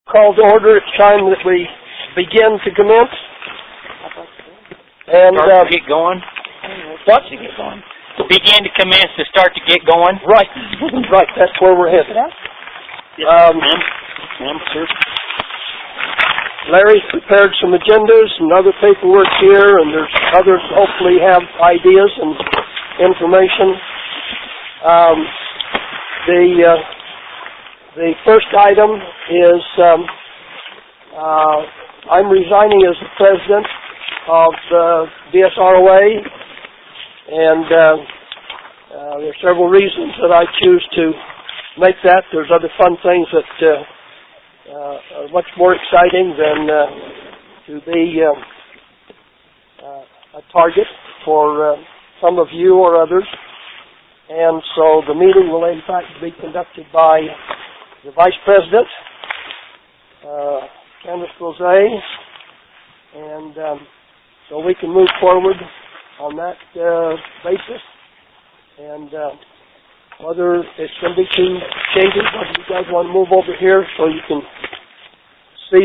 Call to order. It's time that we begin to commence. And start to get going. What? To get going. To begin to commence, to start to get going. Right. Right. That's where we're headed. Ma'am, sir. Larry prepared some agendas and other paperwork here, and there's others hopefully have ideas and information. The first item is I'm resigning as the president of the DSROA, and there are several reasons that I choose to make that. There's other fun things that are much more exciting than to be a target for some of you or others. And so the meeting will in fact be conducted by the Vice President, Candace Rosé, and so we can move forward on that basis. And whether it's going to be two changes, whether you guys want to move over here so you can see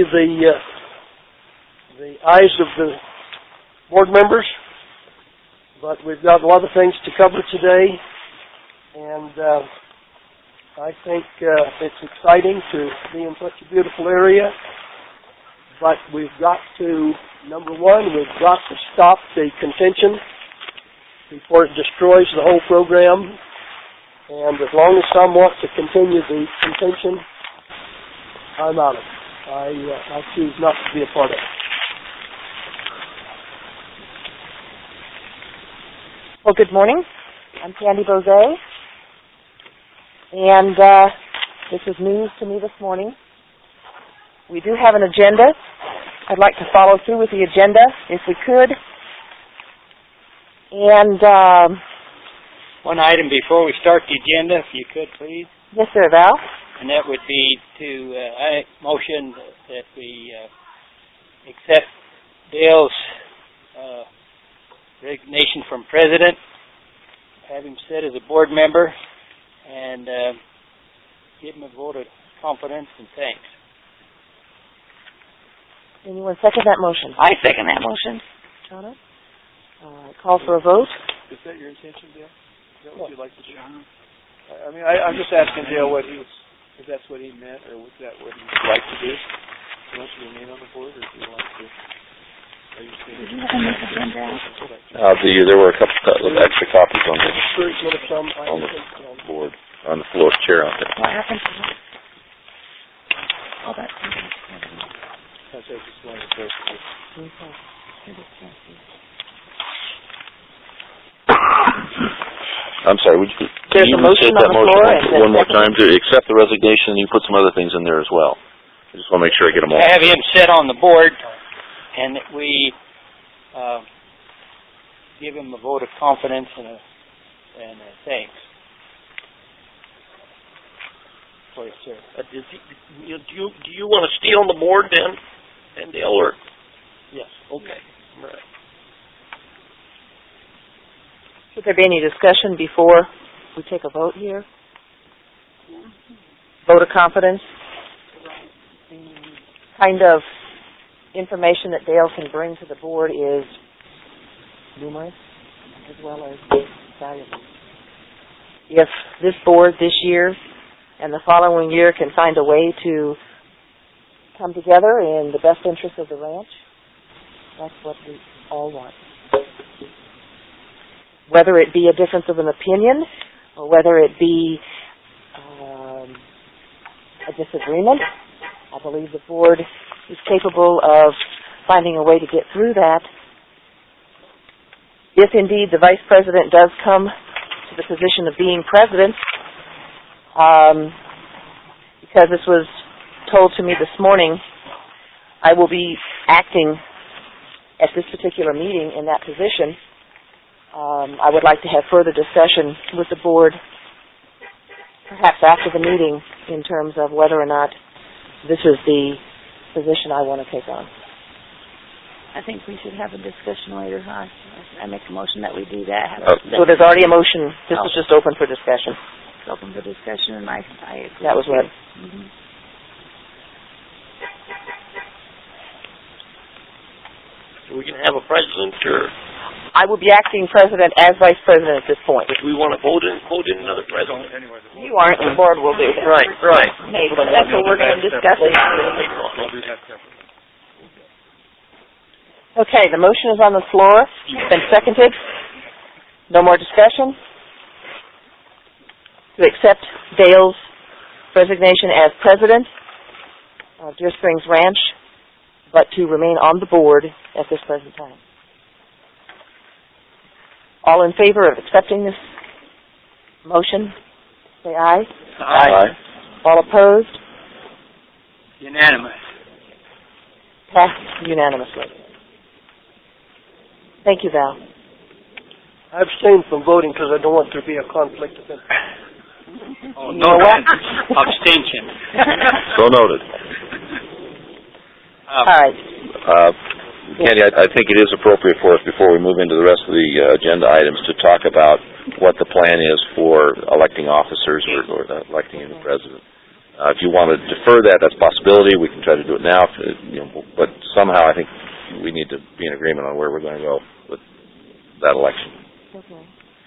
the eyes of the board members. But we've got a lot of things to cover today, and I think it's exciting to be in such a beautiful area. But we've got to, number one, we've got to stop the contention before it destroys the whole program. And as long as some want to continue the contention, I'm out of it. I choose not to be a part of it. Well, good morning. I'm Candy Rosé, and this is news to me this morning. We do have an agenda. I'd like to follow through with the agenda, if we could. And one item before we start the agenda, if you could, please. Yes, sir, Val. And that would be to I motion that we accept Dale's resignation from president, have him sit as a board member, and give him a vote of confidence and thanks. Anyone second that motion? I second that motion. Donna? Call for a vote. Is that your intention, Dale? Is that what you'd like to do? I mean, I'm just asking Dale if that's what he meant, or was that what he'd like to do? Do you want to remain on the board, or do you want to? Are you saying? Did you have this agenda? There were a couple of extra copies on the board, on the floor chair out there. What happened to that? Oh, that's I just wanted to I'm sorry, would you There's a motion say that on the motion floor one more time to accept the resignation, and you put some other things in there as well. I just want to make sure I get them all. I have him sit on the board, and that we give him a vote of confidence and a thanks. Oh, yes, sir. Do you want to stay on the board then, and Dale, or? Yes. Okay. All right. Should there be any discussion before we take a vote here? Vote of confidence? Kind of information that Dale can bring to the board is numerous as well as valuable. If this board this year and the following year can find a way to come together in the best interest of the ranch, that's what we all want. Whether it be a difference of an opinion or whether it be a disagreement, I believe the board is capable of finding a way to get through that. If indeed the vice president does come to the position of being president, because this was told to me this morning, I will be acting at this particular meeting in that position. I would like to have further discussion with the board, perhaps after the meeting, in terms of whether or not this is the position I want to take on. I think we should have a discussion later on. I make a motion that we do that. So there's already a motion. This is just open for discussion. It's open for discussion, and I agree. That was what. Mm-hmm. we can have a president, or I will be acting president as vice president at this point. if we want to vote in another president. You aren't, the board will do that. Right. Maybe that's what we're going to discuss later. Okay, the motion is on the floor. It's been seconded. No more discussion. To accept Dale's resignation as president of Deer Springs Ranch, but to remain on the board at this present time. All in favor of accepting this motion, say aye. Aye. All opposed? Unanimous. Passed unanimously. Thank you, Val. I abstain from voting because I don't want there to be a conflict of interest. Oh, You know what? Abstention. So noted. All right. Candy, I think it is appropriate for us, before we move into the rest of the agenda items, to talk about what the plan is for electing officers or electing a new president. If you want to defer that, that's a possibility. We can try to do it now. But somehow I think we need to be in agreement on where we're going to go with that election. Okay.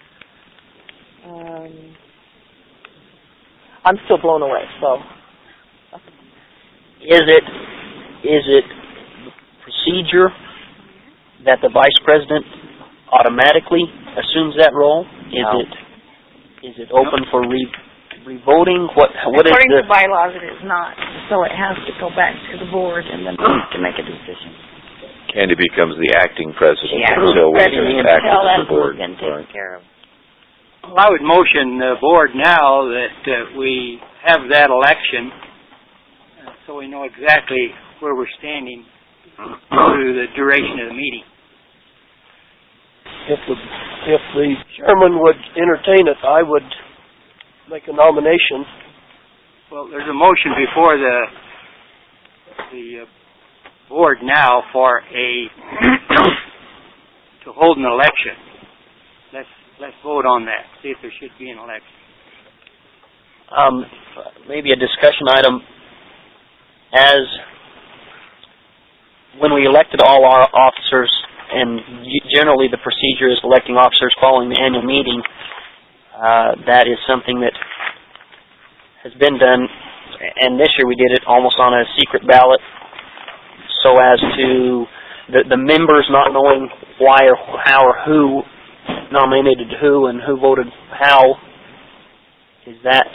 I'm still blown away, so. Is it procedure that the vice president automatically assumes that role? No. Is it open for revoting? What According is to bylaws, it is not. So it has to go back to the board and then to make a decision. Candy becomes the acting president Yeah, until we until can act that as the board. been taken care of. Well, I would motion the board now that we have that election so we know exactly where we're standing through the duration of the meeting. If the chairman would entertain it, I would make a nomination. Well, there's a motion before the board now for to hold an election. Let's vote on that. See if there should be an election. maybe a discussion item? As when we elected all our officers, and generally the procedure is electing officers following the annual meeting, that is something that has been done, and this year we did it almost on a secret ballot, so as to the members not knowing why or how or who nominated who and who voted how. Is that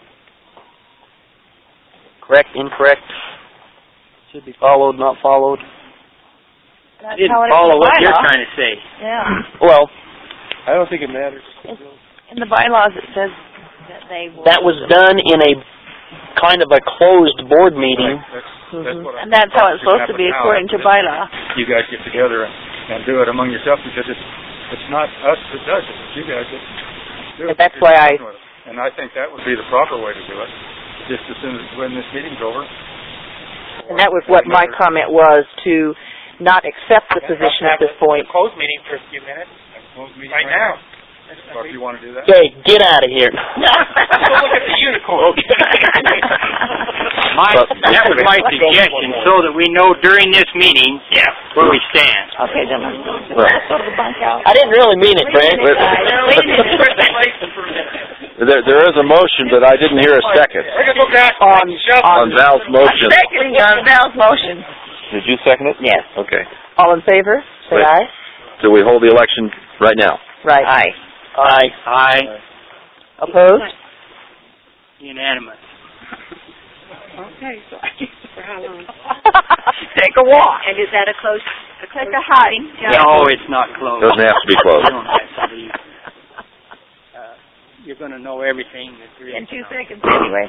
correct, incorrect? Should be followed, not followed? I didn't follow what you're trying to say. Yeah. Well, I don't think it matters. In the bylaws it says that they will. that was done in a kind of a closed board meeting. That's what And that's how it's supposed to be according to bylaw. You guys get together and do it among yourselves, because it's not us that does it. It's you guys that do it. That's why And I think that would be the proper way to do it. Just as soon as when this meeting's over. And that was what my comment was, to not accept the position at this point. Closed meeting for a few minutes. Closed meeting right now. Or if you want to do that. Okay, get out of here. Go look at the unicorn. That was my suggestion, so that we know during this meeting where we stand. Okay, then let's go to the bunk out. I didn't really mean it, Frank. There is a motion, but I didn't hear a second on Val's motion. Seconding on Val's motion. Did you second it? Yes. Okay. All in favor, say Wait. aye. So we hold the election right now. Right. Aye. Aye. Aye. Opposed? Unanimous. Okay, so I guess for how long? Take a walk. And is that a close meeting? No, it's not closed. Doesn't have to be You closed. don't have to be. You're going to know everything that there is. In 2 seconds anyway.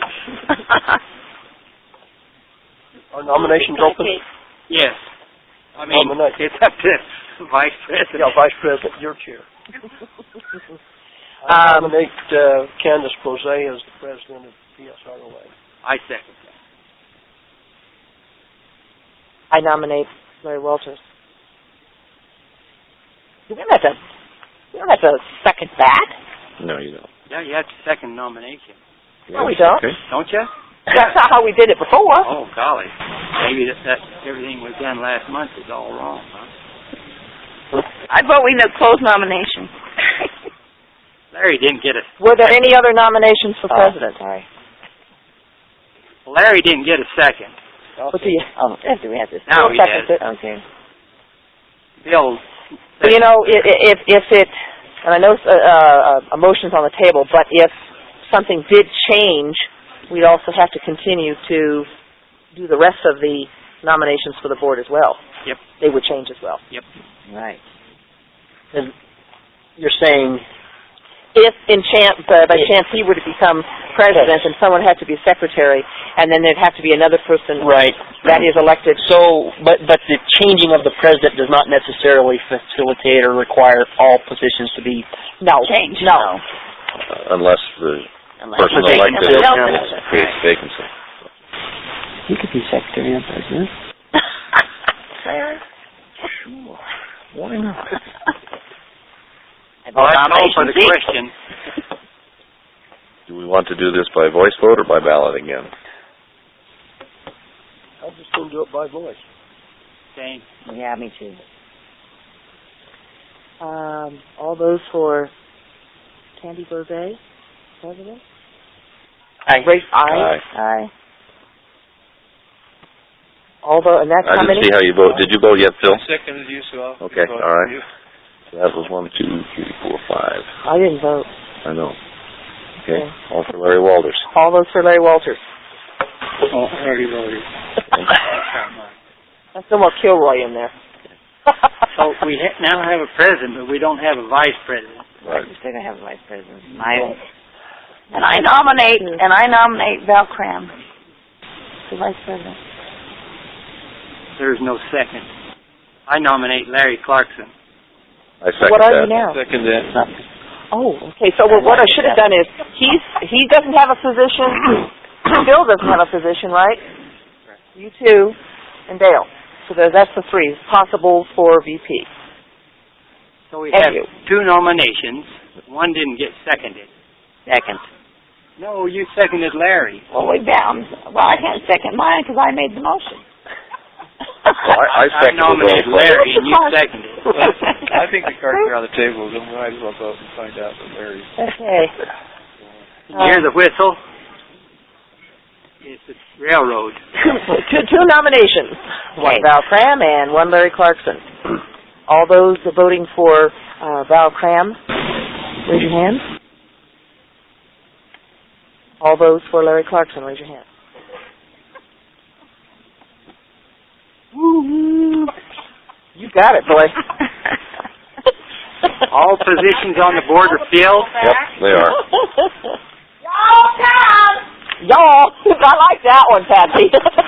Are nominations open? Yes. I mean, Nominate. it's up to Vice President. Yeah, Vice President, your chair. I nominate Candace Brose as the president of PSROA. I second that. I nominate Larry Walters. You don't have to second that. No, you don't. Yeah, you have to second nomination. No, we don't. Okay. Don't you? That's not how we did it before. Oh, golly. Maybe that everything was done last month is all wrong, huh? I vote we close nominations. Larry didn't get a... Were there any other nominations for president? Sorry. Larry didn't get a second. What do you... Do we have this? Now he seconds does. it. Okay. Bill... Well, you know, if it... And I know a motion's on the table, but if something did change, we'd also have to continue to do the rest of the nominations for the board as well. Yep. They would change as well. Yep. Right. And you're saying If by chance he were to become president and someone had to be secretary, and then there'd have to be another person right that is elected. So, but the changing of the president does not necessarily facilitate or require all positions to be changed. No. Unless the person elected creates vacancy. He could be secretary and president. Larry? Sure. Why not? Well, that's all for the question. Do we want to do this by voice vote or by ballot again? I'll just go do it by voice. Same. Yeah, me too. All those for Candy Bourbet, president? Aye. Aye. Aye. Although, and that's I how didn't many? see how you vote. Did you vote yet, Phil? Seconded you, so I'll Okay, vote all right. for you. So that was 1, 2, 3, 4, 5. I didn't vote. I know. Okay, all for Larry Walters. All those for Larry Walters. Oh, I already voted. That's no more Kilroy in there. So we now have a president, but we don't have a vice president. Right. We're still gonna have a vice president. And I nominate Val Cram for vice president. There's no second. I nominate Larry Clarkson. I second What are that. you now? Second that. Oh, okay. So what I should have done is he doesn't have a position. Bill doesn't have a position, right? You two, and Dale. So that's the three possible for VP. So we And have you. 2 nominations. One didn't get seconded. Second. No, you seconded Larry. Well, we bound. Well, I can't second mine because I made the motion. Well, I I seconded nominated both. Larry, and you seconded. I think the cards are on the table. We might as well vote and find out what Larry's. Okay. You hear the whistle? It's the railroad. two nominations. One Val Cram and one Larry Clarkson. All those voting for Val Cram, raise your hand. All those for Larry Clarkson, raise your hand. You got it, boy. All positions on the board are filled. Yep, they are. Y'all, I like that one, Patsy.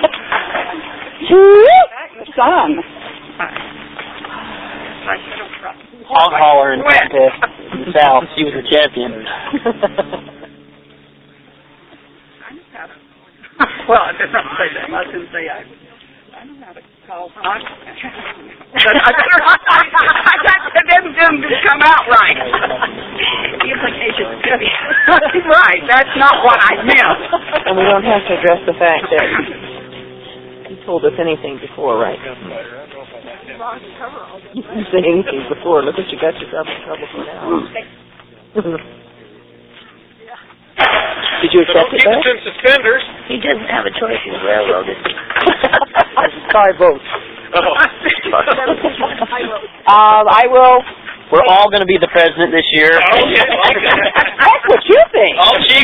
Son. Hog holler in the South. She was a champion. Well, I did not say that. I was going to say I don't know how to call. I didn't come out right. The implications. Right. That's not what I meant. And we don't have to address the fact that you told us anything before, right? You didn't say anything before. Look what you got yourself in trouble for now. Did you accept it back? Suspenders. He doesn't have a choice. He's railroaded. Sorry, votes. I will. We're all going to be the president this year. That's what you think. Oh, chief.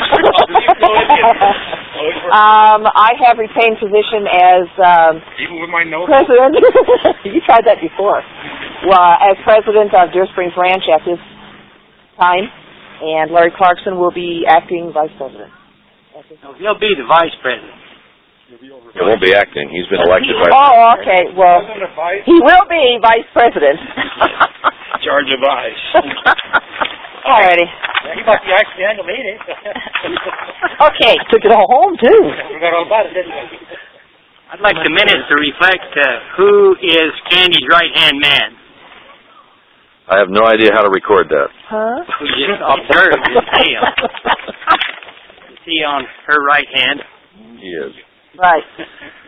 I have retained position as Even with my notes. president. You tried that before. As president of Deer Springs Ranch at this time, and Larry Clarkson will be acting vice president. No, he'll be the vice president. He won't be acting. He's been elected by... Oh, okay. Well, he will be vice president. Charge of ice. Alrighty. He must be actually the annual meeting. Okay. Took it all home, too. Forgot all about it, didn't we? I'd like the minutes to reflect who is Candy's right-hand man. I have no idea how to record that. Huh? Who just observed his tail. Is he on her right hand? He is. Right.